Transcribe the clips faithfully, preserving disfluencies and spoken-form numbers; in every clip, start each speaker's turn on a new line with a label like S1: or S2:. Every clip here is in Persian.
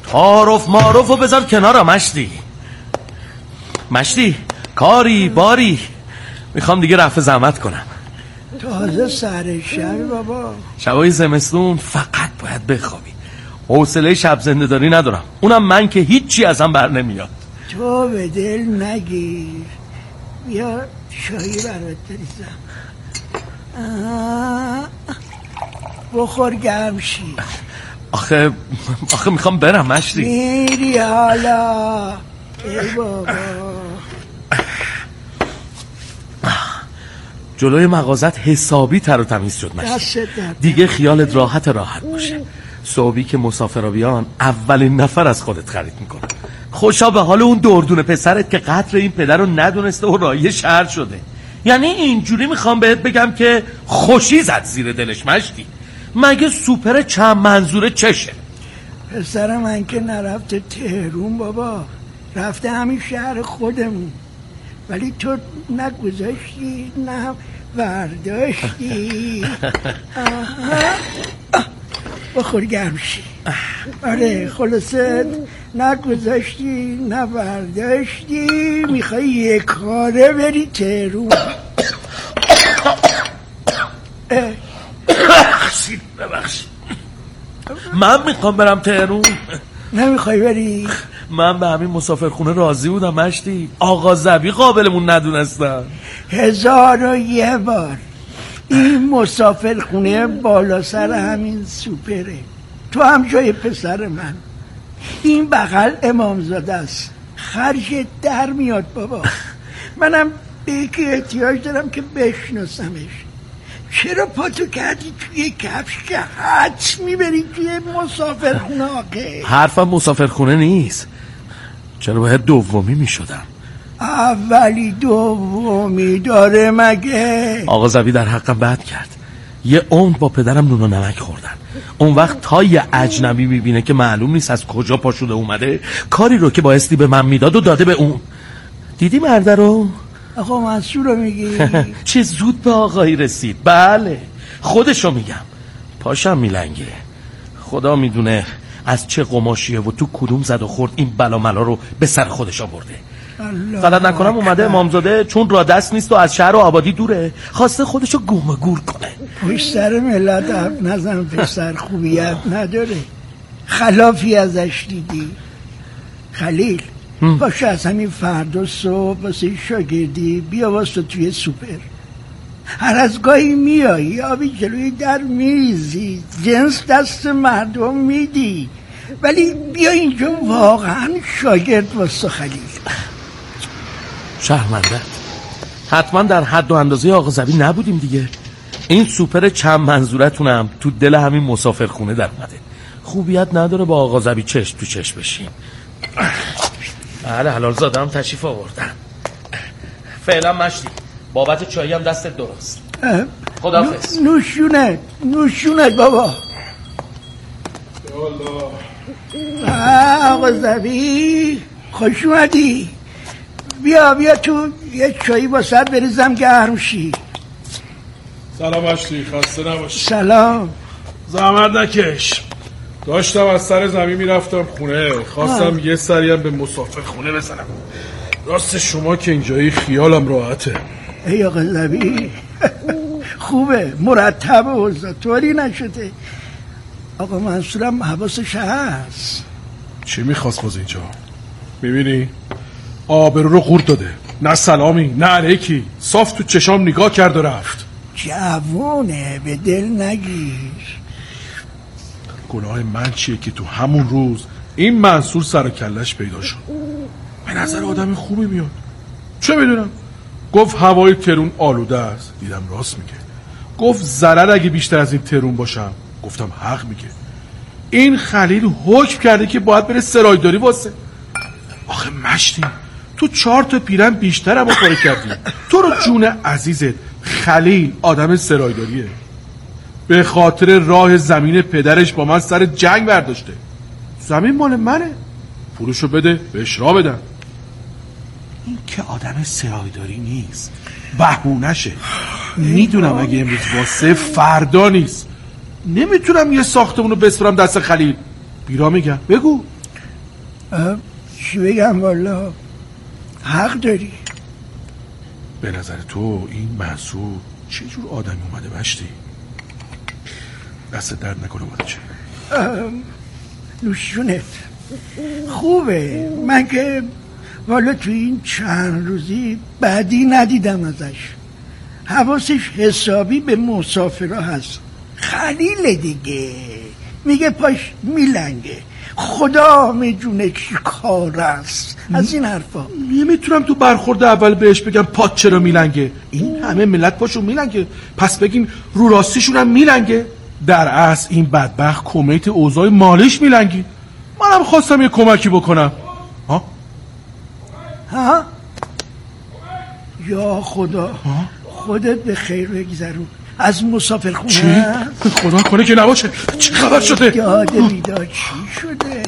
S1: تعارف معارف رو بذار کنار مشتی. مشتی کاری باری میخوام دیگه رفع زحمت کنم.
S2: تازه سر شب بابا.
S1: شبای زمستون فقط باید بخوابی. حوصله شب زنده داری ندارم. اونم من که هیچی ازم بر نمیاد.
S2: تو به دل نگیر. بیا شایی برات بریزم. بخور گرم شی.
S1: آخه آخه میخوام برم مشتی.
S2: میری حالا. ای بابا.
S1: جلوی مغازت حسابی تر و تمیز شد مشتی. دیگه خیالت راحت راحت باشه. صبحی که مسافرا بیان اولین نفر از خودت خرید میکنه. خوشا به حال اون دردون پسرت که قدر این پدر رو ندونسته و راهی شهر شده. یعنی اینجوری میخوام بهت بگم که خوشی زد زیر دلش مشتی. مگه سوپر چند منظوره چشه؟
S2: پسر من که نرفته تهرون بابا، رفته همین شهر خودمون. ولی تو نگذاشتی نه برداشتی. بخور گرمشی. آره خلاصه نگذاشتی نه برداشتی. میخوای یک کاره بری تهرون.
S1: ببخشید ببخشید من میخوام برم تهرون.
S2: نمیخوای بری؟
S1: من به همین مسافرخونه راضی بودم مشتی. آقا زبی قابلمون ندونستن.
S2: هزار و یه بار این مسافرخونه بالا سر همین سوپره. تو هم جای پسر من. این بغل امامزاده است. خرج در میاد بابا. منم به یکی احتیاج دارم که بشناسمش. چرا پاتو کردی توی کفش که حدس میبری توی مسافرخونه آقه؟
S1: حرفم مسافرخونه نیست. چرا باید دومی میشدم؟
S2: اولی دومی داره مگه؟
S1: آقا زبی در حقم بد کرد. یه عمر با پدرم نون و نمک خوردن. اون وقت تا یه اجنبی میبینه که معلوم نیست از کجا پاشوده اومده، کاری رو که بایستی به من میداد و داده به اون. دیدی مرده رو؟
S2: آقا منصور رو میگی؟
S1: چه زود به آقایی رسید. بله خودشو میگم. پاشم میلنگه. خدا میدونه از چه قماشیه و تو کدوم زد و خورد این بلا ملا رو به سر خودش آورده. غلط نکنم اومده امامزاده چون را دست نیست و از شهر و آبادی دوره، خواسته خودشو گم گور کنه.
S2: پشت سر ملت حرف نزن. پسر خوبیت نداره. خلافی ازش دیدی؟ خلیل باشه از همین فردا صبح واسه شاگردی بیا واسه توی سوپر. هر از گاهی میایی آبی جلوی در میریزی، جنس دست مردم میدی، ولی بیا اینجا واقعا شاگرد واسه خلیل.
S1: شرمنده. حتما در حد و اندازه آقا زبی نبودیم دیگه. این سوپر چند منظورتونم تو دل همین مسافرخونه در اومده. خوبیت نداره با آقا زبی چشم تو چشم بشیم. بله حلال زاده هم تشریف آوردن. فعلا مشتی بابت چایی هم دستت درست. خداحافظ.
S2: نوشونت نوشونت بابا. آقا زبی خوش اومدی. بیا بیا تو یه چایی با سر بریزم گرم شی.
S3: سلام مشتی خسته نباشی.
S2: سلام.
S3: زحمت نکش. داشتم از سر زمین میرفتم خونه، خواستم آه. یه سری هم به مسافر خونه بزنم. راست شما که اینجایی خیالم راحته.
S2: ای آقا زبی خوبه مرتبه اوضاع طوری نشده. آقا منصورم حواسش هست.
S3: چی میخواست باز اینجا؟ میبینی آبرو رو قورت داده. نه سلامی نه علیکی، صاف تو چشام نگاه کرد و رفت.
S2: جوونه به دل نگیر.
S3: گناه من چیه که تو همون روز این منصور سر و کلش پیدا شد. به نظر آدم خوبی میاد. چه میدونم. گفت هوای ترون آلوده است. دیدم راست میگه. گفت ضرر اگه بیشتر از این ترون باشم. گفتم حق میگه. این خلیل حکم کرده که باید بره سرایداری واسه. آخه مشتی تو چهار تا پیرن بیشتر هم کاری کردی. تو رو جون عزیزت خلیل آدم سرایداریه. به خاطر راه زمین پدرش با من سر جنگ برداشته. زمین مال منه، پولشو بده بهش را بدم. این که آدم سرایداری نیست، بهونشه. میدونم اگه امروز واسه فردا نیست. نمیتونم یه ساختمونو بسپرم دست خلیل. بیرا میگم بگو.
S2: چی بگم والا حق داری.
S3: به نظر تو این منصور چه جور آدمی اومده مشتی؟ دست درد نکنه بچه.
S2: نوشونت خوبه. من که والا تو این چند روزی بعدی ندیدم ازش. حواسش حسابی به مسافرها هست. خلیل دیگه میگه پاش میلنگه. خدا میجونه چی کار است از این حرفا.
S3: نمیتونم تو برخورد اول بهش بگم پات چرا میلنگه. این همه ملت پاشون میلنگه، پس بگیم رو راستیشون هم میلنگه. در اصل این بدبخت کمیت اوضاع مالیش میلنگی. منم خواستم یه کمکی بکنم. ها
S2: ها یا خدا ها؟ خودت به خیر بگذرون. از مسافر خونه
S3: چی؟ خدا کنه که نباشه. چی خبر شده؟
S2: یاد بیدار چی شده؟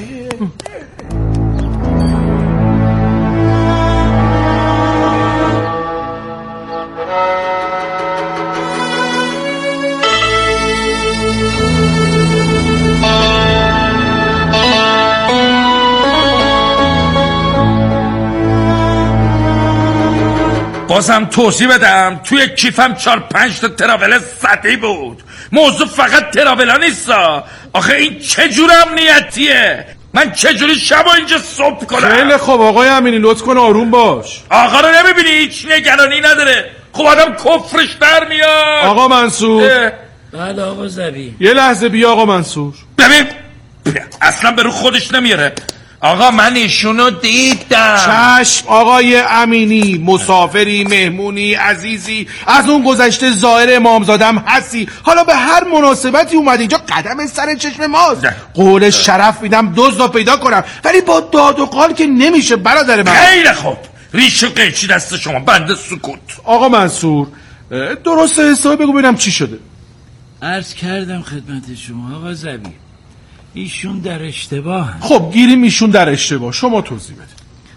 S4: بازم توضیح بدم. توی کیفم چار پنج تا تراول سطحی بود. موضوع فقط تراولا نیستا. آخه این چه جور امنیتیه؟ من چه جوری شبا اینجا صبح کنم؟
S3: خیلی خوب آقای امینی لطف کن آروم باش.
S4: آقا رو نمیبینی هیچ نگرانی نداره. خب آدم کفرش در میاد.
S3: آقا منصور.
S5: بله آقا زبی.
S3: یه لحظه بیا آقا منصور.
S4: ببین اصلا به رو خودش نمیاره. آقا من ایشونو دیدم.
S3: چشم آقای امینی، مسافری، مهمونی، عزیزی، از اون گذشته ظاهر امامزادم هستی. حالا به هر مناسبتی اومد اینجا قدم سر چشم ماست. قول شرف میدم دزد رو پیدا کنم، ولی با داد و قال که نمیشه برادر من.
S4: خیلی خوب ریش قیچی دست شما، بنده سکوت.
S3: آقا منصور درست حسابی بگو ببینم چی شده.
S5: عرض کردم خدمت شما آقا زبی، ایشون در اشتباه.
S3: خب گیریم ایشون در اشتباه، شما توضیح بده.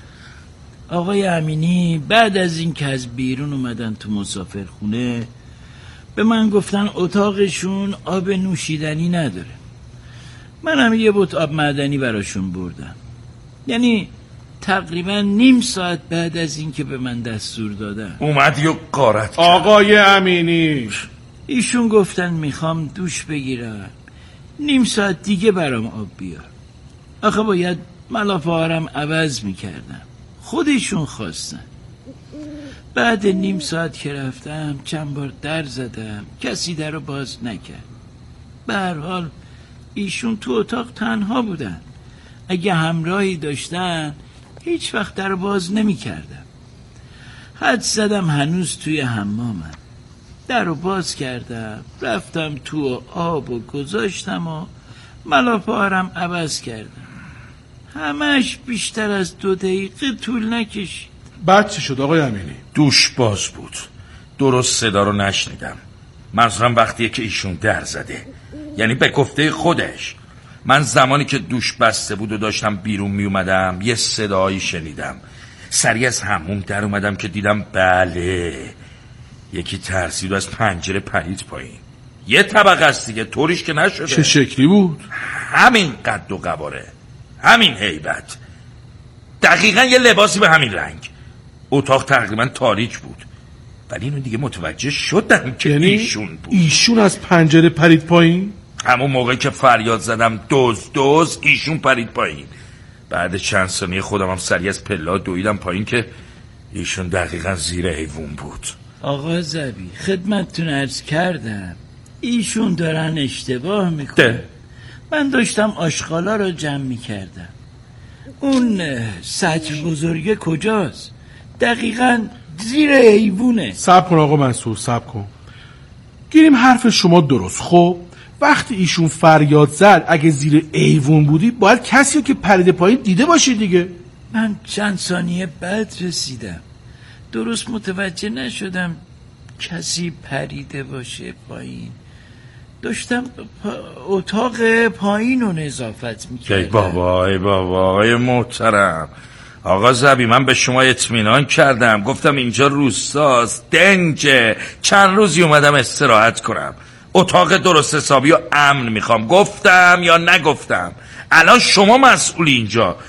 S5: آقای امینی بعد از این که از بیرون اومدن تو مسافرخونه به من گفتن اتاقشون آب نوشیدنی نداره. منم یه بوت آب معدنی براشون بردم. یعنی تقریبا نیم ساعت بعد از این که به من دستور دادن
S4: اومدی و قارت.
S3: آقای امینی
S5: ایشون گفتن میخوام دوش بگیرم، نیم ساعت دیگه برام آب بیار. آخه باید ملافه هارم عوض میکردم، خودشون خواستن. بعد نیم ساعت که رفتم چند بار در زدم، کسی در رو باز نکرد. به هر حال ایشون تو اتاق تنها بودن. اگه همراهی داشتن هیچ وقت در رو باز نمیکردم. حد زدم هنوز توی حمامم. در رو باز کردم، رفتم تو آب و گذاشتم و ملافه هارم عوض کردم. همش بیشتر از دو دقیقه طول نکشید.
S3: بعد چی شد آقای امینی؟
S4: دوش باز بود، درست صدا رو نشنیدم. منظورم وقتیه که ایشون در زده، یعنی به گفته خودش. من زمانی که دوش بسته بود و داشتم بیرون می اومدم یه صدایی شنیدم. سریع از حموم در اومدم که دیدم بله یکی ترسید و از پنجره پرید پایین. یه طبقه است دیگه، طوریش که نشده.
S3: چه شکلی بود؟
S4: همین قد و قواره، همین هیبت، دقیقا یه لباسی به همین رنگ. اتاق تقریبا تاریک بود، ولی اینو دیگه متوجه شدم که
S3: یعنی
S4: ایشون بود.
S3: ایشون از پنجره پرید پایین؟
S4: همون موقع که فریاد زدم دوز دوز ایشون پرید پایین. بعد چند ثانیه خودم هم سریع از پلا دویدم پایین که ایشون دقیقا زیر ایوون بود.
S5: آقا زبی خدمتتون عرض کردم ایشون دارن اشتباه میکنن. من داشتم آشغالا رو جمع میکردم. اون سطر بزرگه کجاست؟ دقیقا زیر ایوونه.
S3: صبر کن آقا منصور، صبر کن. گیریم حرف شما درست. خب وقتی ایشون فریاد زد اگه زیر ایوون بودی باید کسی که پریده پایین دیده باشی دیگه.
S5: من چند ثانیه بعد رسیدم، درست متوجه نشدم کسی پریده باشه پایین. داشتم پا... اتاق پایین رو نظافت میکردم.
S4: ای بابا ای بابا ای محترم آقا زبی، من به شما اطمینان کردم، گفتم اینجا روستاست، دنجه، چند روزی اومدم استراحت کنم، اتاق درست حسابی و امن میخوام. گفتم یا نگفتم؟ الان شما مسئولی اینجا.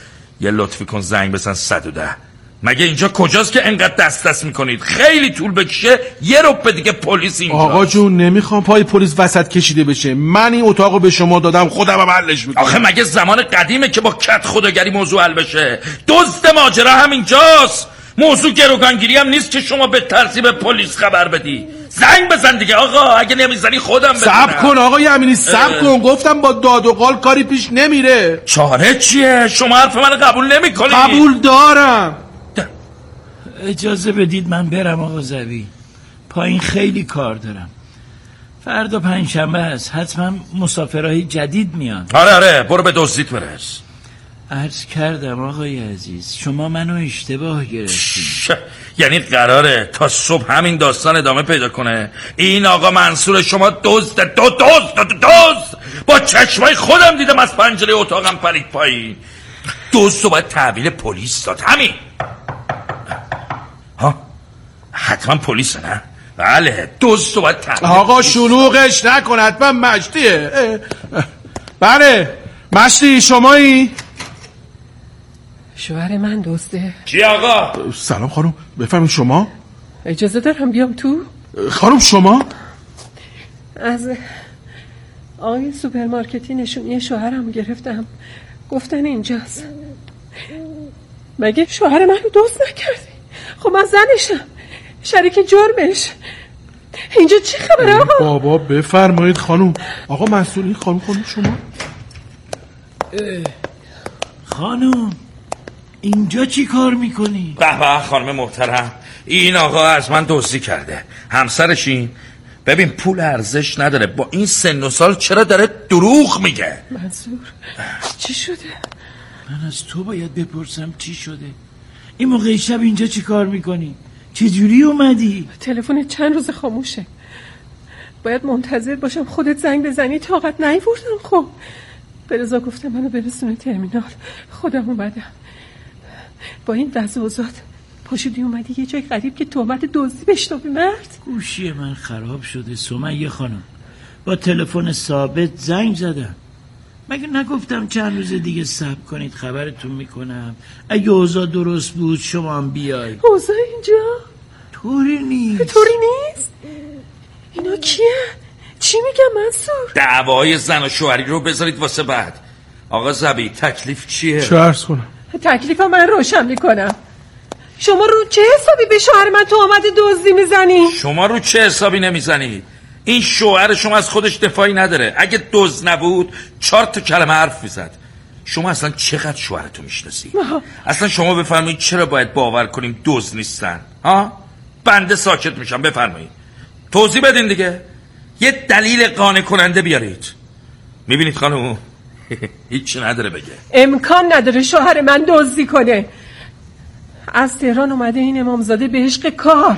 S4: یه لطفی کن زنگ بزن صد و ده. مگه اینجا کجاست که انقدر دست دست میکنید؟ خیلی طول بکشه یه ربع دیگه پلیس اینجا.
S3: آقا جون نمیخوام پای پلیس وسط کشیده بشه. من این اتاقو به شما دادم، خودم هم حلش میکنم.
S4: آخه مگه زمان قدیمه که با کت خداگری موضوع حل بشه؟ دزد ماجرا همینجاست. موضوع گروگانگیری هم نیست که شما به ترتیب پلیس خبر بدی. زنگ بزن دیگه آقا، اگه نمیزنی خودم بزنم.
S3: صبر کن آقای امینی، صبر کن. گفتم با داد و قال کاری پیش نمیره.
S4: چاره چیه؟ شما حرف من قبول نمیکنی؟
S3: قبول دارم.
S5: اجازه بدید من برم آقا زوی، پایین خیلی کار دارم. فردا پنجشنبه است، حتما مسافرهای جدید میان.
S4: آره آره برو به دزدیت برس.
S5: عرض کردم آقای عزیز شما منو اشتباه گرفتید.
S4: یعنی قراره تا صبح همین داستان ادامه پیدا کنه؟ این آقا منصور شما دزد دو دزد دو دزد با چشمای خودم دیدم از پنجره اتاقم پرید پایین. دزد رو باید تحویل پلیس داد. همین. ها حتما پلیسه نه؟ بله دزد رو باید تحویل.
S3: آقا شلوغش نکن، حتما مشتیه. بله مشتی شمایی؟
S6: شوهر من دزده.
S4: چی آقا؟
S3: سلام خانم، بفهمید شما؟
S6: اجازه دارم بیام تو؟
S3: خانم شما؟
S6: از آقای سوپرمارکتی نشونی شوهرم گرفتم، گفتن اینجاست. مگه شوهر من رو دزد نکردی؟ خب من زنشم، شریک جرمش. اینجا چی خبره آقا؟
S3: بابا بفرمایید خانم. آقا مسئولی خانم خانم شما؟
S5: خانم اینجا چی کار میکنی؟
S4: به به خانم محترم، این آقا از من دزدی کرده. همسرش این ببین پول ارزش نداره، با این سن و سال چرا داره دروغ میگه؟
S6: منصور چی شده؟
S5: من از تو باید بپرسم چی شده. این موقع شب اینجا چی کار میکنی؟ چه جوری اومدی؟
S6: تلفن چند روز خاموشه، باید منتظر باشم خودت زنگ بزنی. طاقت نیاوردم. خب به رضا گفتم منو برسونه ترمینال، خودم اومدم. با این وضع اوضاع پاشودی اومدی یه جای غریب که تهمت دزدی بشنوی مرد؟
S5: گوشی من خراب شده سمیه خانم، با تلفن ثابت زنگ زدم. مگه نگفتم چند روز دیگه صبر کنید خبرتون میکنم، اگه اوضاع درست بود شما هم بیاید.
S6: اوضاع اینجا
S5: طوری نیست.
S6: طوری نیست؟ اینا کیه؟ چی میگم منصور؟
S4: دعوای زن و شوهری رو بذارید واسه بعد. آقا زبی تکلیف چیه؟
S3: چه عرض کنم؟
S6: تکلیف من روشن میکنم. شما رو چه حسابی به شوهر من تهمت دزدی میزنی؟
S4: شما رو چه حسابی نمیزنید؟ این شوهر شما از خودش دفاعی نداره. اگه دزد نبود چهار تا کلمه حرف میزد. شما اصلا چقدر شوهرتو میشناسی؟ اصلا شما بفرمایید چرا باید باور کنیم دزد نیستن؟ ها؟ بنده ساکت میشم، بفرمایید توضیح بدین دیگه. یه دلیل قانع کننده بیارید. میبینید خانم هیچی نداره بگه.
S6: امکان نداره شوهر من دزدی کنه. از تهران اومده این امامزاده به عشق کار.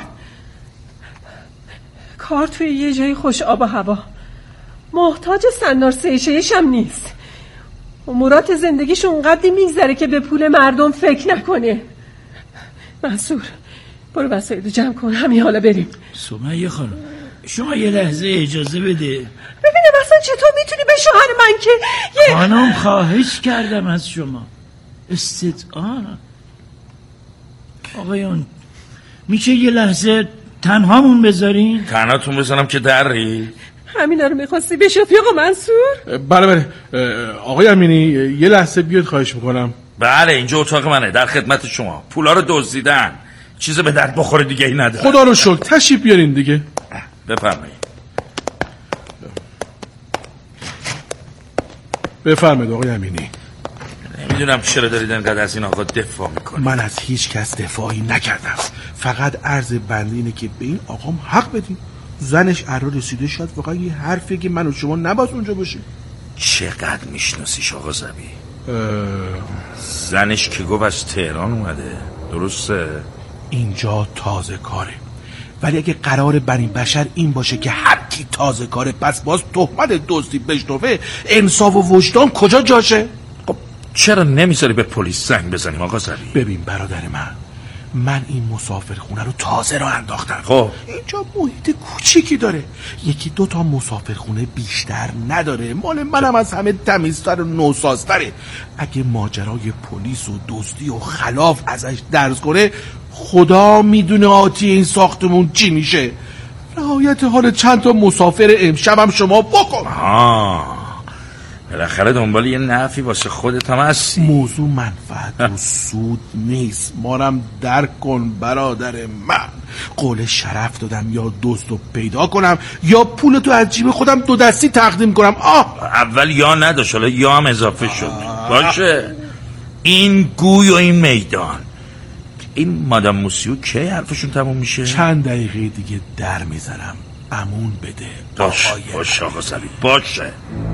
S6: کار توی یه جای خوش آب و هوا، محتاج سندار سیشهش هم نیست. امورات زندگیش اونقدری میگذره که به پول مردم فکر نکنه. منصور برو وسایل جمع کن، همین حالا بریم.
S5: سمیه خانم شما یه لحظه اجازه بده.
S6: ببینم اصلا چطور میتونی به شوهر من که یه...
S5: خانم خواهش کردم از شما استدعا. آقایون میشه یه لحظه تنهامون بذارین؟
S4: تنهاتون بذارم که دری؟
S6: همینا رو میخواستی بشوفی آقا منصور؟
S3: بله بله آقای امینی یه لحظه بیاد خواهش میکنم.
S4: بله اینجا اتاق منه، در خدمت شما. پولا رو دزدیدن، چیز به درد بخوره دیگه ای نداره.
S3: خدا رو شکر تشریف بیارین دیگه.
S4: بفرمایید.
S3: بفرمایید آقای امینی.
S4: نمیدونم چرا دارید انقدر از این آقا دفاع میکنید.
S3: من از هیچ کس دفاعی نکردم، فقط عرض بنده اینه که به این آقام حق بدیم. زنش ارا رسیده، شاید واقعا یه حرفی که من و شما نباید اونجا باشیم.
S4: چقدر میشناسیش آقا زبی؟
S3: اه...
S4: زنش که گفت از تهران اومده، درسته؟
S3: اینجا تازه کاره، ولی اگه قرار بنی بشر این باشه که هر کی تازه کاره پس باز تهمت دزدی بشنوه، انصاف و وجدان کجا جاشه؟
S4: خب چرا نمیذاری به پلیس زنگ بزنیم آقا زبی؟
S3: ببین برادر من، من این مسافرخونه رو تازه راه انداختم.
S4: خب
S3: اینجا محیط کوچیکی داره، یکی دو تا مسافرخونه بیشتر نداره، مال منم از همه تمیزتر و نوسازتره. اگه ماجرای پلیس و دزدی و خلاف ازش درز کنه خدا میدونه آتی این ساختمون چی میشه. رعایت حال چند تا مسافر امشبم شما بکن.
S4: آه بالاخره دنبال یه نفعی واسه خودت هم هستی.
S3: موضوع منفعت و سود نیست، مارم درک کن برادر من. قول شرف دادم یا دزد رو پیدا کنم یا پولتو از جیب خودم دو دستی تقدیم کنم. آه
S4: اول یا نداشت حالا یا هم اضافه شد. باشه این گوی و این میدان. این مادام موسیو کی حرفشون تموم میشه؟
S3: چند دقیقه دیگه در میزنم، امون بده.
S4: باشه باشه آقا زبی باشه.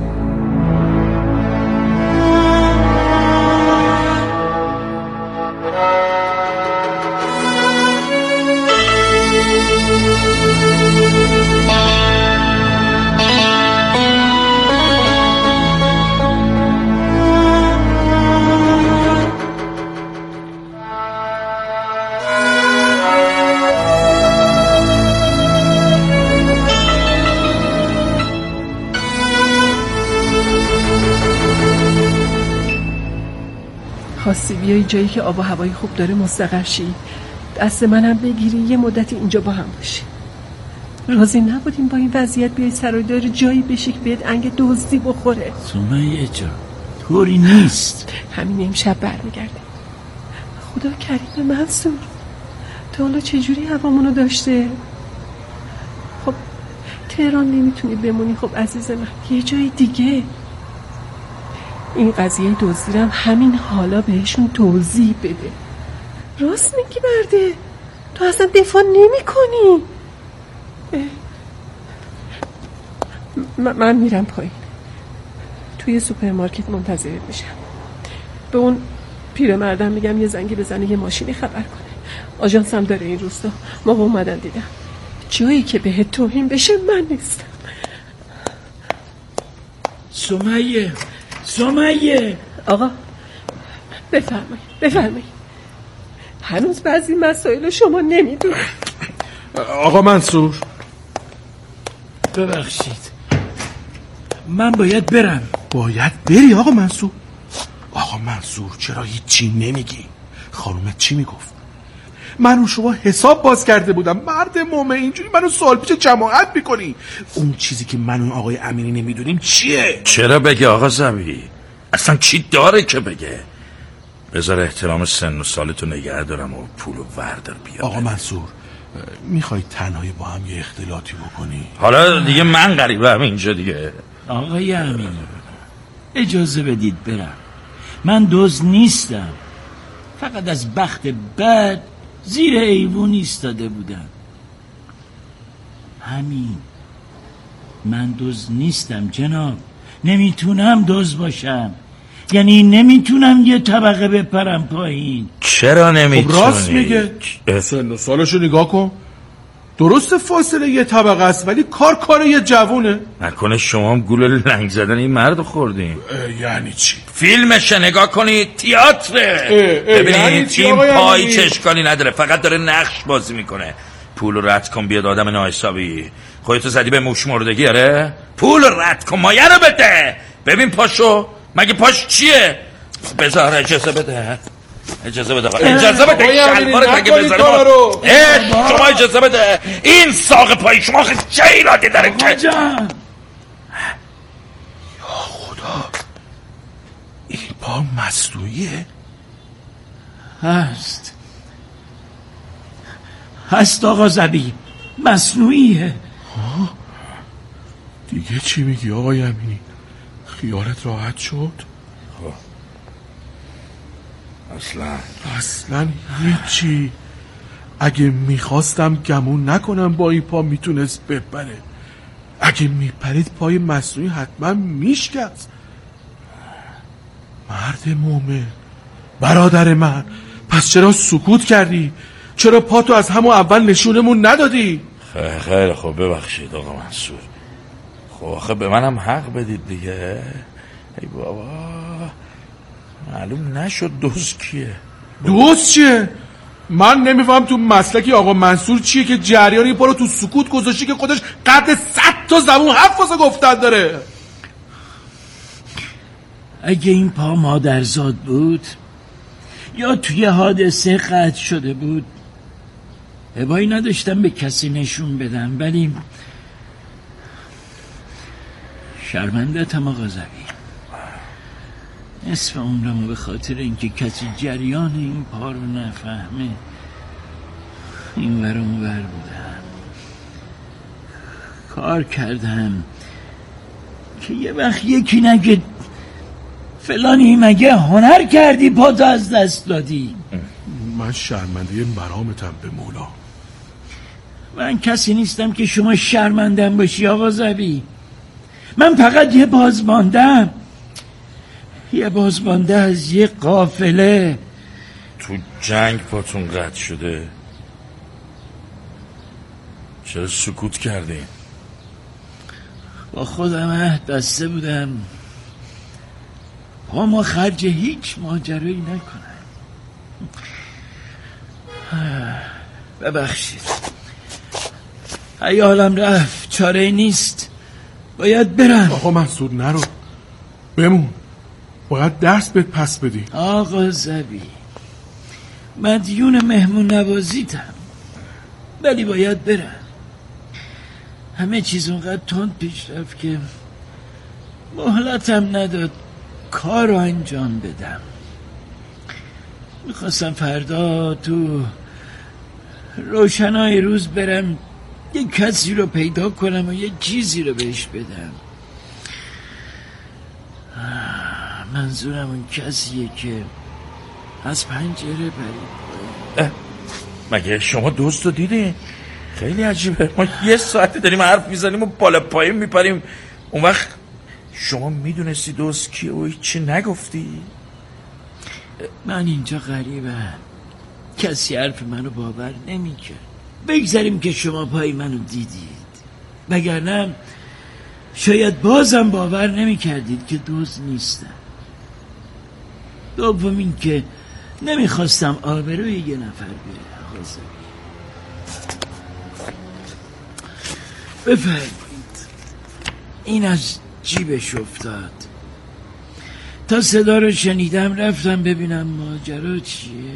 S6: خواستی بیایی جایی که آب و هوای خوب داره مستقر شی، دست منم بگیری یه مدتی اینجا با هم باشی. راضی نبودیم با این وضعیت بیای سرایدار جایی بشی که بهت انگ دزدی بخوره.
S5: سمیه جان طوری نیست.
S6: همین امشب برمیگردیم. خدا کریم منصور، تا حالا چجوری هوامونو داشته؟ خب تهران نمیتونی بمونی. خب عزیز من یه جای دیگه. این قضیه دزدیرم همین حالا بهشون توضیح بده. راست میگی برده، تو اصلا دفاع نمی کنی. م- من میرم پایین، توی سوپرمارکت منتظرت میشم. به اون پیرمردم میگم یه زنگی بزنه یه ماشینی خبر کنه. آژانس هم داره این روستا، ما با اومدن دیدم. جایی که بهت توهین بشه من نیستم.
S5: سمیه سمیه
S6: آقا بفرمایید بفرمایید. هنوز بعضی مسائل شما نمیدونید.
S3: آقا منصور
S5: ببخشید من باید برم.
S3: باید بری آقا منصور؟ آقا منصور چرا هیچی نمیگی؟ خانومت چی میگفت؟ من رو شما حساب باز کرده بودم. مرد مومه اینجوری منو سوال پیش جماعت میکنی؟ اون چیزی که من و آقای امینی نمیدونیم چیه؟
S4: چرا بگه آقا زبی؟ اصلا چی داره که بگه؟ بذار احترام سن و سالتو نگه دارم و پول و وردار بیاره.
S3: آقا منصور میخوای تنهایی با هم یه اختلاطی بکنی؟
S4: حالا دیگه من غریبه هم اینجا دیگه.
S5: آقای امین اجازه بدید برم. من دزد نیستم، فقط از بخت بد زیر ایوون ایستاده بودم. همین. من دزد نیستم جناب، نمیتونم دزد باشم. یعنی نمیتونم یه طبقه بپرم پایین.
S4: چرا نمیتونی؟
S3: خب راست میگه. سن و سالشو نگاه کن. درست فاصله یه طبقه است ولی کار کار یه جوونه.
S4: نکنه شما هم گول لنگ زدن این مرد خوردین؟
S3: یعنی چی؟
S4: فیلمش نگاه کنید، تئاتره. ببینید یعنی این پای چه اشکالی نداره، فقط داره نقش بازی میکنه. پول رد کن بیاد آدم ناحسابی. خودتو زدی به موش مردگی؟ آره پول رد کن مایه رو بده. ببین پاشو، مگه پاش چیه؟ بذار اجازه بده اجازه بده اجازه بده شلوارت اگه بذاره ما شما اجازه بده. این ساق پای شما خیلی چه ایرادی داره که؟
S3: یا خدا این پا مصنوعیه؟
S5: هست هست آقا زبی، مصنوعیه.
S3: دیگه چی میگی آقای امینی؟ خیالت راحت شد؟
S4: اصلا
S3: اصلا هیچی. اگه میخواستم گمون نکنم با این پا میتونست بپره. اگه میپرید پای مصنوعی حتما میشکست. مرد مومن برادر من، پس چرا سکوت کردی؟ چرا پاتو از همون اول نشونمون ندادی؟
S4: خیلی خوب ببخشید آقا منصور. خب آخه به منم حق بدید دیگه. ای بابا معلوم نشد دوست کیه.
S3: دوست چیه؟ من نمیفهم تو مسلکی آقا منصور چیه که جریانی پا رو تو سکوت گذاشتی که خودش قد صد تا زبون حرف واسه گفتن داره.
S5: اگه این پا مادرزاد بود یا توی حادثه قطع شده بود ابایی نداشتم به کسی نشون بدم، ولی شرمنده‌ام آقا زبی. نصف عمرمو به خاطر اینکه کسی جریان این پا رو نفهمه این ور اون ور بودم، کار کردم که یه وقت یکی نگه فلانی مگه هنر کردی پاتو از دست دادی.
S3: من شرمنده مرامتم به مولا.
S5: من کسی نیستم که شما شرمندم باشی آقا زبی. من فقط یه بازماندم، یه بازمانده از یه قافله.
S4: تو جنگ پاتون قطع شده؟ چرا سکوت کردین؟
S5: با خودم عهد بسته بودم پامو خرج هیچ ماجرایی نکنم. ببخشید، حیالم رفت، چاره نیست، باید برم.
S3: آقا منصور نرو، بمون، باید دست بهت پس بدی.
S5: آقا زبی مدیون مهمون نوازیتم، ولی باید برم. همه چیز اونقدر تند پیش رفت که مهلتم نداد کار رو انجام بدم. میخواستم فردا تو روشنای روز برم یه کسی رو پیدا کنم و یه چیزی رو بهش بدم. منظورم اون کسیه که از پنجره برید.
S4: مگه شما دوست رو دیدین؟ خیلی عجیبه، ما یه ساعته داریم حرف میزنیم و بالا پایین میپریم، اون وقت شما میدونستی دوست کیه و چی نگفتی؟
S5: من اینجا غریبم، کسی حرف منو باور نمیکرد. بگذاریم که شما پای منو دیدید، وگرنه شاید بازم باور نمیکردید که دوست نیستم. دوم این که نمیخواستم آبروی یه نفر بره. بفرمایید. این از جیبش افتاد. تا صدا رو شنیدم رفتم ببینم ماجرا چیه.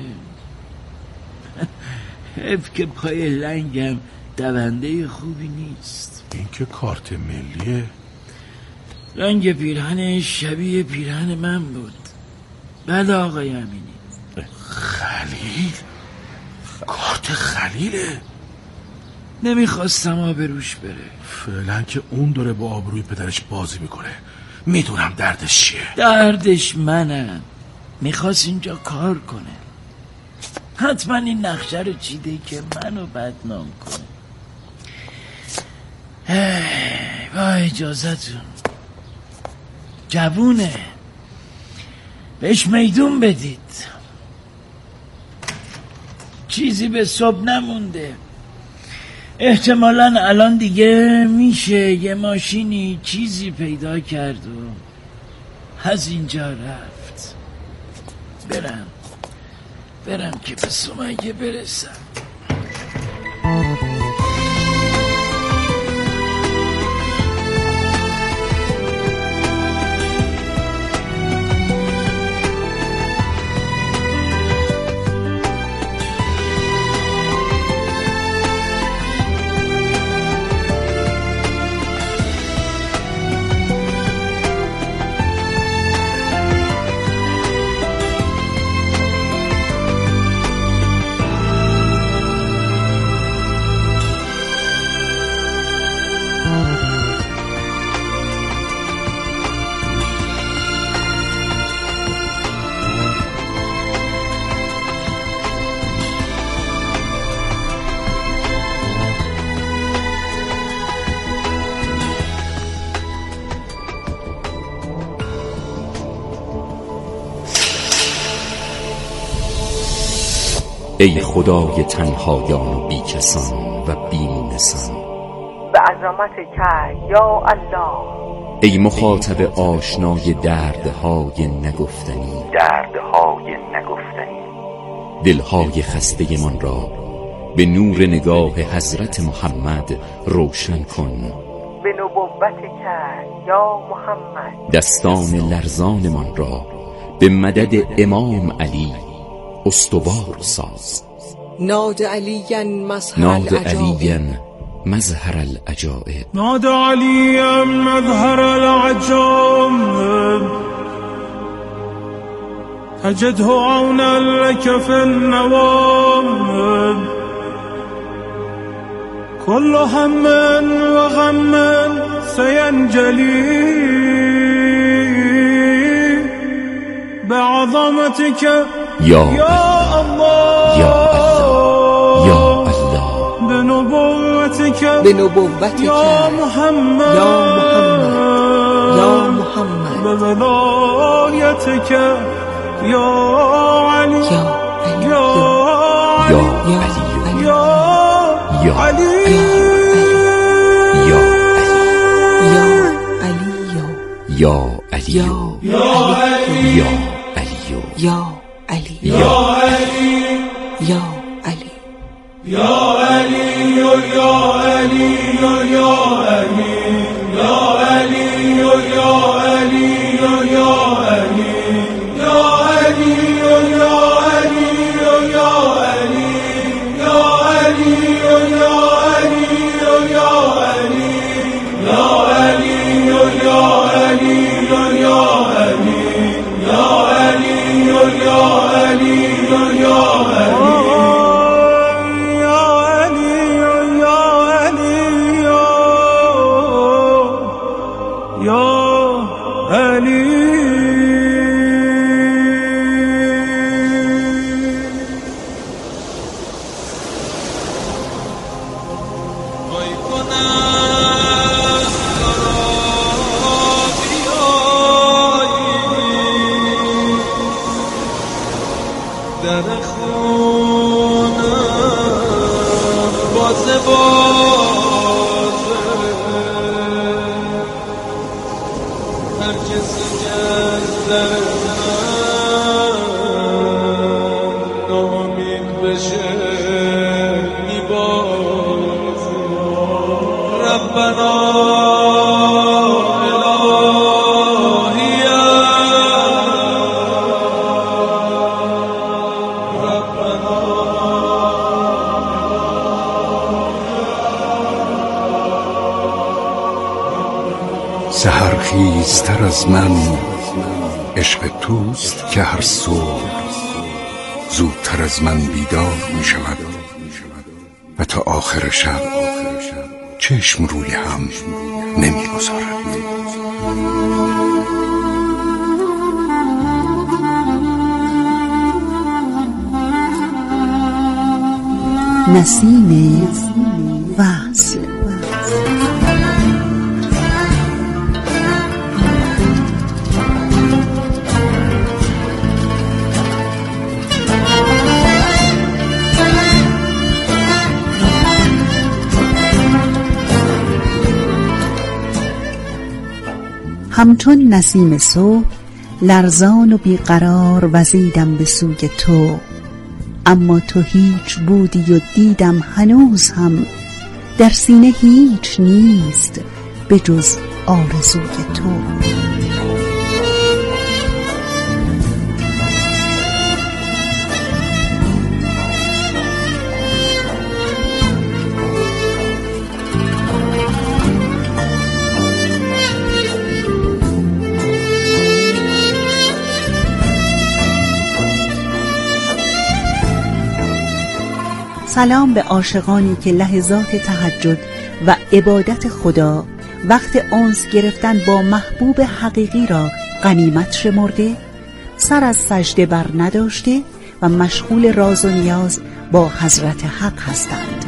S5: حیف که پای لنگم دونده خوبی نیست.
S3: این که کارت ملیه.
S5: رنگ پیرهنش شبیه پیرهن من بود. بله آقای امینی.
S3: خلیل؟ کارت خلیله؟
S5: نمیخواستم آبروش بره.
S3: فعلا که اون داره با آبروی پدرش بازی میکنه. میدونم دردش چیه.
S5: دردش منم. میخواست اینجا کار کنه، حتما این نقشه رو چیده که منو بدنام کنه. با اجازتون، جوونه، بهش میدون بدید. چیزی به صبح نمونده. احتمالاً الان دیگه میشه یه ماشینی چیزی پیدا کرد و از اینجا رفت. برم برم که به سمیه برسم.
S7: ای خدای تنهایان و بی کسان و بی مونسان،
S8: به عظمت که یا الله.
S7: ای مخاطب آشنای دردهای نگفتنی،
S8: دردهای نگفتنی.
S7: دلهای خسته من را به نور نگاه حضرت محمد روشن کن.
S8: به نبوتک یا محمد
S7: دستان لرزان من را به مدد امام علی استوار ساز.
S9: ناد علیاً مظهر
S7: ناد
S9: العجائب
S7: علیاً مظهر العجائب
S10: ناد علیاً مظهر العجائب تجده عونا لك في النوائب كل هم وغم سينجلي بعظمتك
S7: یا
S10: الله
S7: یا الله یا الله
S10: بنبوتك
S9: بنبوتك
S10: یا محمد
S9: یا محمد یا محمد
S10: بولایتك یا علی
S9: یا علی
S10: یا
S7: یا
S10: علی
S7: علی
S10: یا
S7: یا
S10: علی
S7: یا
S9: علی
S7: یا علی
S9: یا علی
S7: یا علی
S9: یا علی
S10: یا علی
S9: یا علی
S10: یا علی یا علی یا علی یا علی یا علی یا علی
S11: سحرخیزتر از من عشق توست که هر صبح زودتر از من بیدار می شود و تا آخر شب چشم روی هم نمی گذارد.
S12: نسیم وصل. همچون نسیم صبح لرزان و بیقرار وزیدم به سوی تو، اما تو هیچ بودی و دیدم هنوز هم در سینه هیچ نیست به جز آرزوی تو. سلام به عاشقانی که لحظات تهجد و عبادت خدا، وقت انس گرفتن با محبوب حقیقی را غنیمت شمرده، سر از سجده بر نداشته و مشغول راز و نیاز با حضرت حق هستند.